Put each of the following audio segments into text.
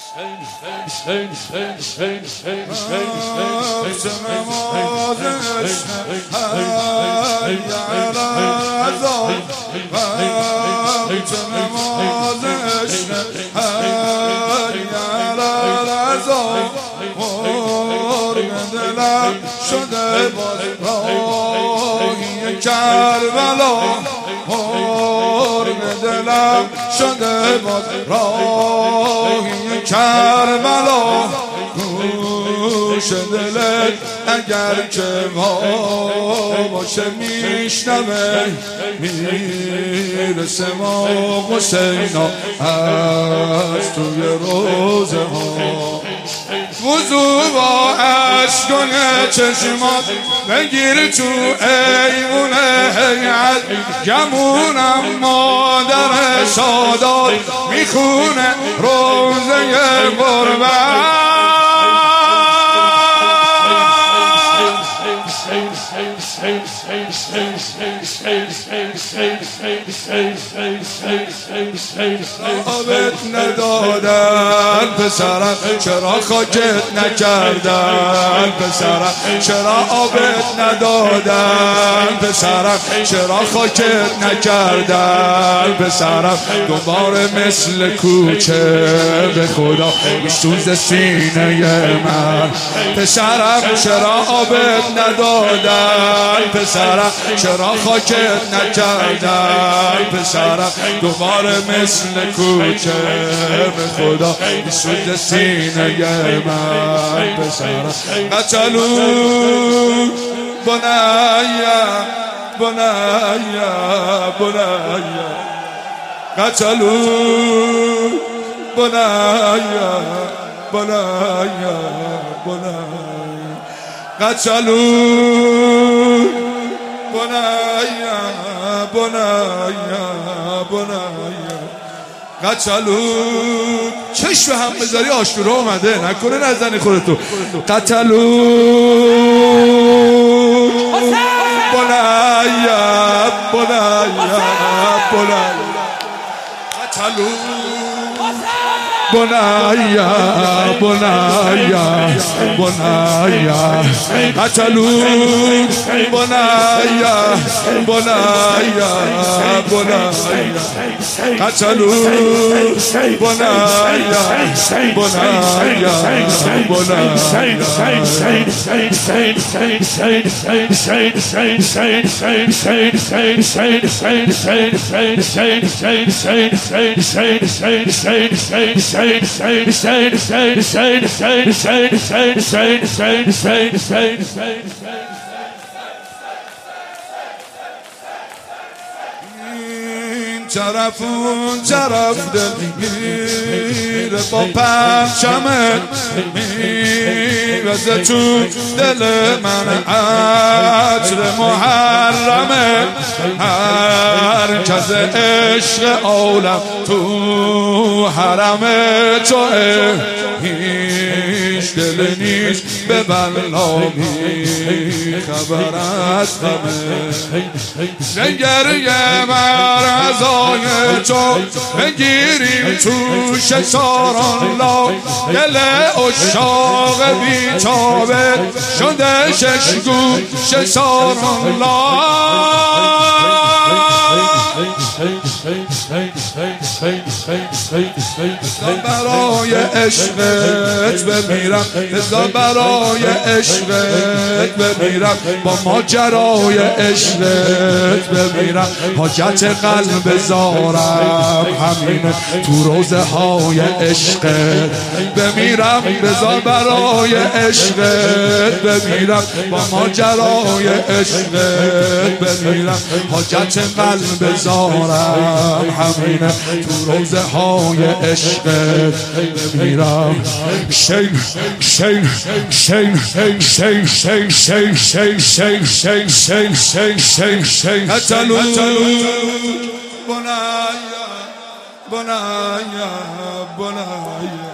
شده باز راهی کربلا مرغ دلم شده باز راهی کربلا گوش دلت اگر که ما باشه میشنوه میرسه ما حسینا از توی روزه ها وضو با اشکان چشمات بگیر تو ایمون حیعت گمونم مادر سادات میخونه روزه قربت آبت ندادن پسرم چرا خاکت نکردن پسرم چرا آبت ندادن پسرم چرا خاکت نکردن پسرم دوباره مثل کوچه به خدا میسوزه سینه من پسرم چرا آبت ندادن پسرم چرا خاکت نکردن پسرم دوباره مثل کوچه به خدا میسوزه سینه من پسرم قتلو بنایا بنایا بنایا قتلو بنایا بنایا بنایا قتلو بنایا بنایا بنایا قتلو چشم هم بذاری آشتورا اومده نکنه نزنی خودتو قتلو بنایا بنایا بنایا قتلو بنایا بنایا بنایا قتلو بنایا بنایا بنایا قتلو بنایا طرف اون طرف دل میره با پرچمت میوزه تو دل من عطر محرمه مرکز عشق عالم تو حرم توه هیچ دل نیست به بلا خبر از همه نگریه مرزای تو بگیریم تو شساران لا دل اشاق بیتابه شده ششگو شساران لا برای عشقت بمیرم بذار برای عشقت بمیرم با ماجرای عشقت بمیرم حاجت قلب زارم همینه تو روزه های عشقت بمیرم بذار برای عشقت بمیرم با ماجرای عشقت بمیرم حاجت قلب زارم همینه تو روزه های عشقت بمیرم شین شین شین شین شین شین شین شین شین شین شین شین شین شین قتلو بنایا بنایا بنایا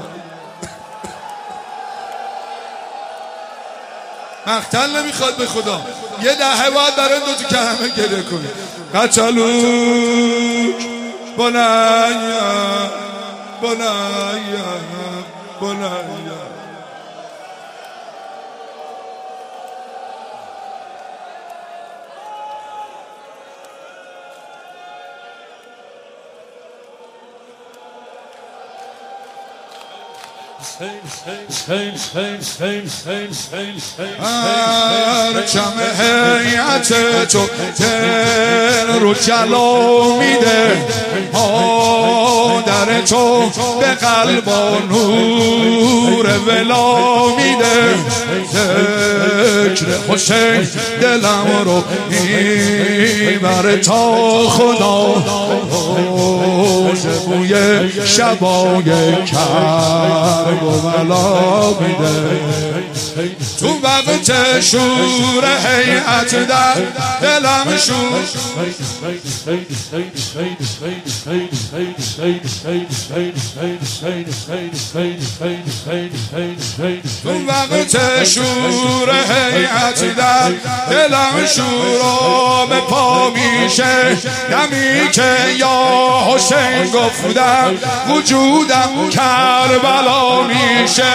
مقتل نمیخواد به خدا یه دهه باید برای دو تو کلمه گریه کنی قتلو بنایا بنایا بلند پرچم هیئت تو دل رو جلا میده مادر تو به قلبا نور ولا میده ذکر حسین دلم رو میبره تا خدا بوی شبای کربلا میده تو وقت شور هیئت در دلم شور تو وقت شور هیئت در دلم شور به پا میشه دمی که یا حسین گفتم وجودم کربلا میشه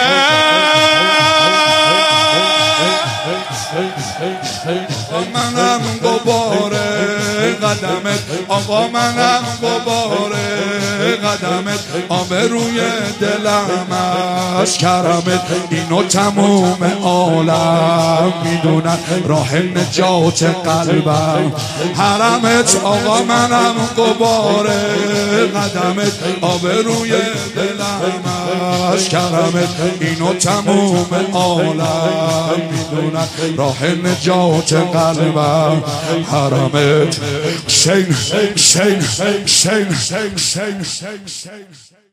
منم غباره قدمت آقا منم غباره قدمت آبروی دلم از کرمت اینو تموم عالم میدونن راه نجات قلبم حرمت آقا منم غباره قدمت آبروی دلم از کرمت اینو تموم عالم میدونن راه نجات قلبم حرمت شین شین شین شین شین شین